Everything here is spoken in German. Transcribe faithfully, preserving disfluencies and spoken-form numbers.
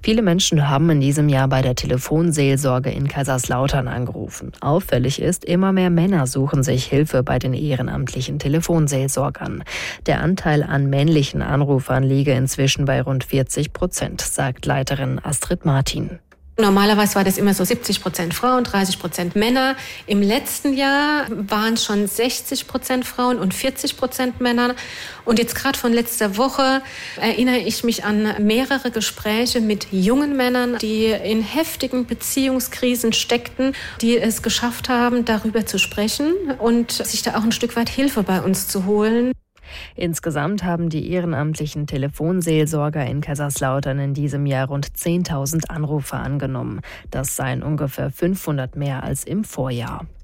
Viele Menschen haben in diesem Jahr bei der Telefonseelsorge in Kaiserslautern angerufen. Auffällig ist, immer mehr Männer suchen sich Hilfe bei den ehrenamtlichen Telefonseelsorgern. Der Anteil an männlichen Anrufern liege inzwischen bei rund vierzig Prozent, sagt Leiterin Astrid Martin. Normalerweise war das immer so siebzig Prozent Frauen, dreißig Prozent Männer. Im letzten Jahr waren es schon sechzig Prozent Frauen und vierzig Prozent Männer. Und jetzt gerade von letzter Woche erinnere ich mich an mehrere Gespräche mit jungen Männern, die in heftigen Beziehungskrisen steckten, die es geschafft haben, darüber zu sprechen und sich da auch ein Stück weit Hilfe bei uns zu holen. Insgesamt haben die ehrenamtlichen Telefonseelsorger in Kaiserslautern in diesem Jahr rund zehntausend Anrufe angenommen. Das seien ungefähr fünfhundert mehr als im Vorjahr.